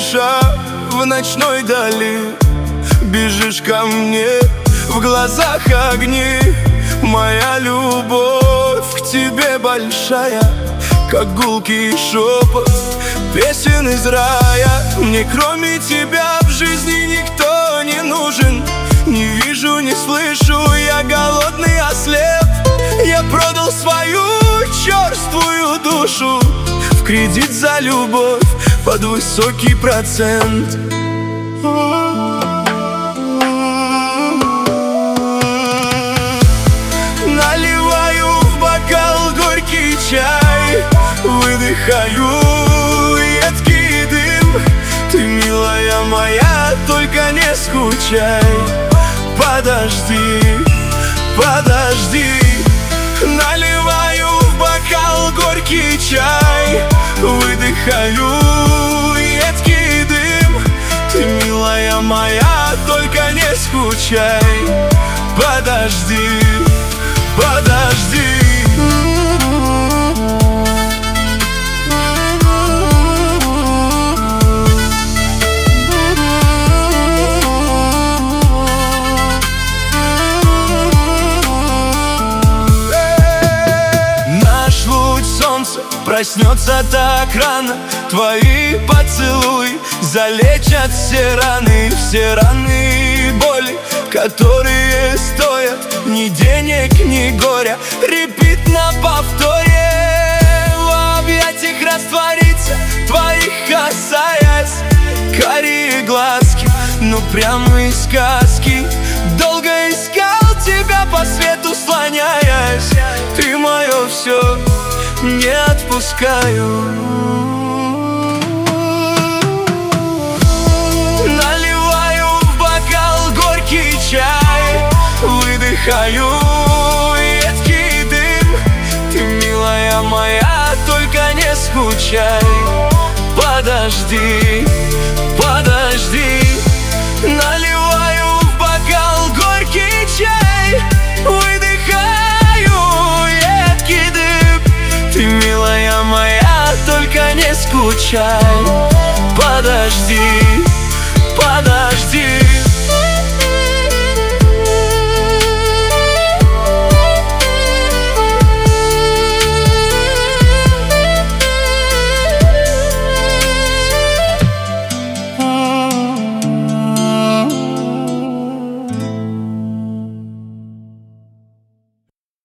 спеша в ночной дали. Бежишь ко мне, в глазах огни. Моя любовь к тебе большая, как гулкий шепот песен из рая. Мне кроме тебя в жизни никто не нужен. Не вижу, не слышу, я голодный, ослеп. Я продал свою черствую душу в кредит за любовь под высокий процент. Наливаю в бокал горький чай, выдыхаю едкий дым. Ты, милая моя, только не скучай. Подожди, подожди. Наливаю в бокал горький чай, выдыхаю едкий дым. Ты, милая моя, только не скучай. Подожди, подожди. Проснется так рано, твои поцелуи залечат все раны и боли, которые стоят ни денег, ни горя. Репит на повторе, в объятиях раствориться, твоих касаясь. Карие глазки, ну прямо из сказки. Долго искал тебя по свету слоняясь. Ты мое все, не отпускаю. Наливаю в бокал горький чай, выдыхаю едкий дым. Ты, милая моя, только не скучай. Подожди, подожди. Наливаю в бокал горький чай, выдыхаю едкий дым. Ты, милая моя, только не скучай. Подожди, подожди.